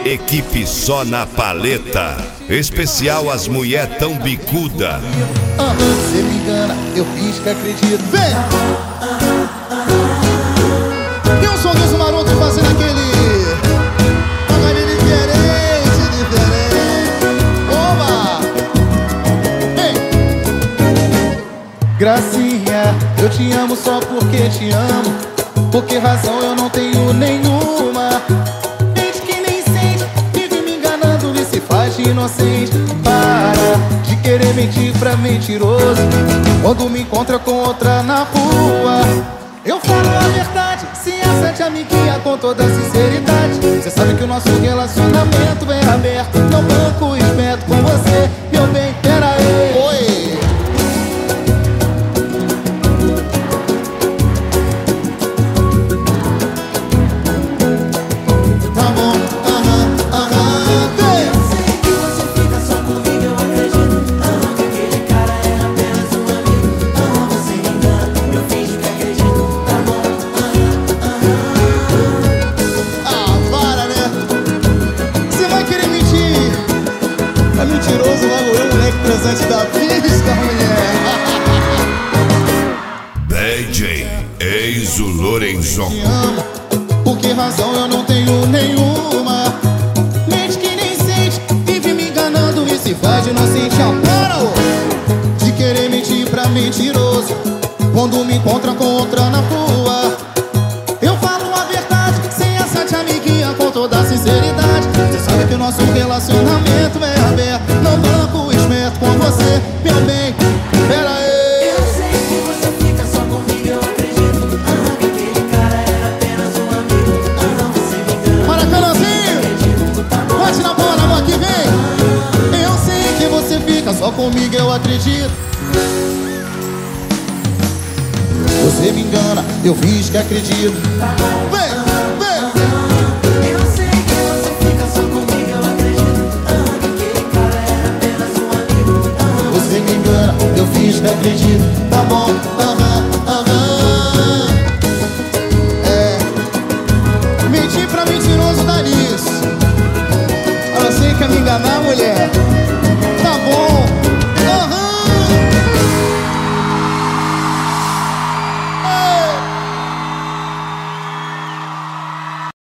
Equipe só na paleta. Especial as mulher tão bicuda. Você me engana, eu fiz que acredito. Vem! E um sorriso maroto fazendo aquele diferente. Oba! Ei! Gracinha, eu te amo só porque te amo. Por que razão eu não tenho nenhuma? Gente que nem sente, vive me enganando e se faz de inocente. Para de querer mentir pra mentiroso. Quando me encontra com outra na rua, eu falo a verdade, se essa te amiguinha com toda sinceridade. Cê sabe que o nosso relacionamento é aberto. Não banco esperto com você, meu bem, pera aí. Oi! Tá bom, vem! Eu sei que você fica só comigo, eu acredito. Que aquele cara é apenas um amigo. Você me engana, eu finjo que acredito. Tá bom, Ah, para, né? Você vai querer mentir? É mentiroso, logo eu, moleque, presente da pista, mulher. DJ Enzo Lorenzon. Te amo, por que razão eu não tenho nenhuma? Mente que nem sente, vive me enganando e se faz de inocente. Ah, para, ô! De querer mentir pra mentiroso. Quando me encontra com outra na rua, eu falo a verdade, sem essa te amiguinha com toda sinceridade. Você sabe que o nosso relacionamento é aberto. Não banco esperto com você, meu bem, pera aí. eu sei que você fica só comigo, eu acredito. Que aquele cara é apenas um amigo. Você me engana, Maracanãzinho, acredito. Tá bom, bate na bola, amor, que vem. Eu sei que você fica só comigo, eu acredito. Você me engana, eu fiz que acredito. Vem, vem. eu sei que você fica só comigo, eu acredito. Que aquele cara é apenas um amigo. Você me engana, eu fiz que acredito. Tá bom, É. Mentir pra mentiroso dá nisso. Ela sei que quer me enganar, mulher. Tá bom.